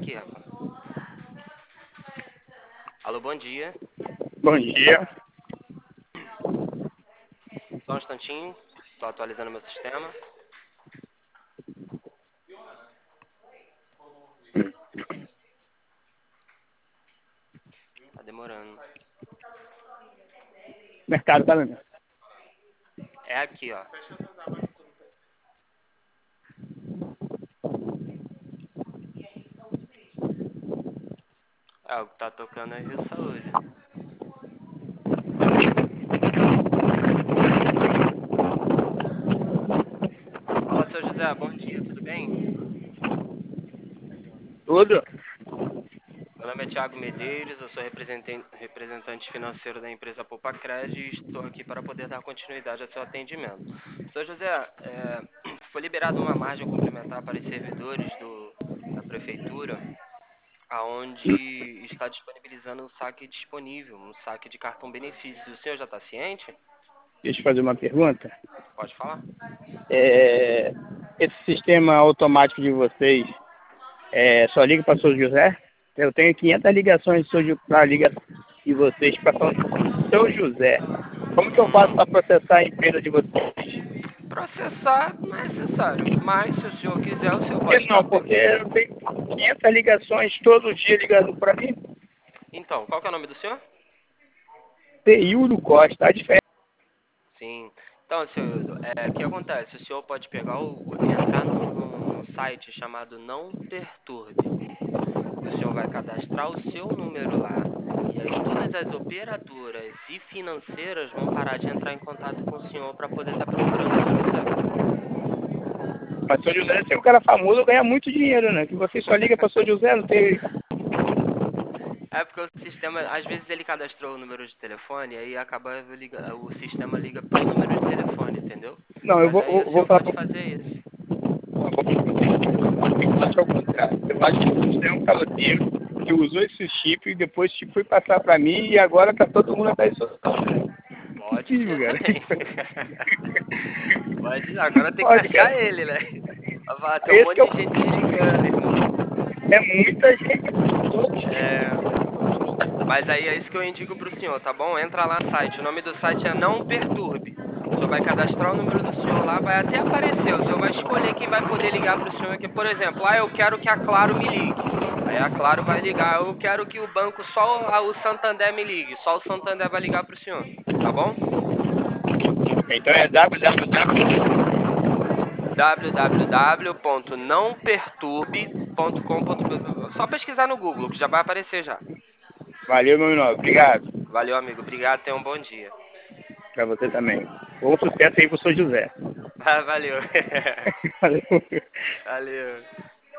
aqui, rapaz. Alô, bom dia. Bom dia. Só um instantinho. Tô atualizando meu sistema. Tá demorando. Mercado tá vendo? É aqui, ó. É, o que tá tocando é Rio Saúde. Fala, seu José. Bom dia, tudo bem? Tudo? Meu nome é Thiago Medeiros, eu sou representante financeiro da empresa Poupa Cred e estou aqui para poder dar continuidade ao seu atendimento. Seu José, foi liberada uma margem complementar para os servidores da prefeitura, aonde está disponibilizando um saque disponível, um saque de cartão benefício. O senhor já está ciente? Deixa eu fazer uma pergunta. Pode falar? Esse sistema automático de vocês só liga para São José? Eu tenho 500 ligações para liga de vocês para São José. Como que eu faço para processar a empresa de vocês? Processar não é necessário, mas se o senhor quiser, o senhor Por que pode estar... não? Porque eu tenho 500 ligações todo dia ligando para mim. Então, qual que é o nome do senhor? Período Costa, tá diferente. Sim. Então, senhor, o que acontece? O senhor pode pegar entrar num site chamado Não Perturbe. O senhor vai cadastrar o seu número lá. E aí todas as operadoras e financeiras vão parar de entrar em contato com o senhor para poder estar procurando o seu José. Mas São José, se o cara famoso, ganha muito dinheiro, né? Que você só liga para São José, não tem. É porque o sistema, às vezes ele cadastrou o número de telefone e aí o sistema liga pro número de telefone, entendeu? Não, eu Mas vou, aí o vou senhor falar pode para fazer isso. eu acho ao contrário. Eu acho que você é um caloteiro que usou esse chip e depois tipo, foi passar para mim e agora tá todo mundo atrás disso. Pode Possível, ser cara. também. Pode, agora tem que Pode, achar cara. ele, né? Vai ter um Esse que monte é, de gente te ligando, irmão. é muita gente. É, mas aí é isso que eu indico pro senhor, tá bom? Entra lá no site. O nome do site é Não Perturbe. O senhor vai cadastrar o número do senhor lá, vai até aparecer. O senhor vai escolher quem vai poder ligar pro senhor aqui. Por exemplo, eu quero que a Claro me ligue. Aí a Claro vai ligar. Eu quero que o banco, o Santander me ligue. Só o Santander vai ligar pro senhor, tá bom? Então é www. www.nãoperturbe.com.br. Só pesquisar no Google, que já vai aparecer já. Valeu, meu irmão. Obrigado. Valeu, amigo. Obrigado. Tenha um bom dia. Pra você também. Bom sucesso aí pro São José. Valeu. Valeu. Valeu.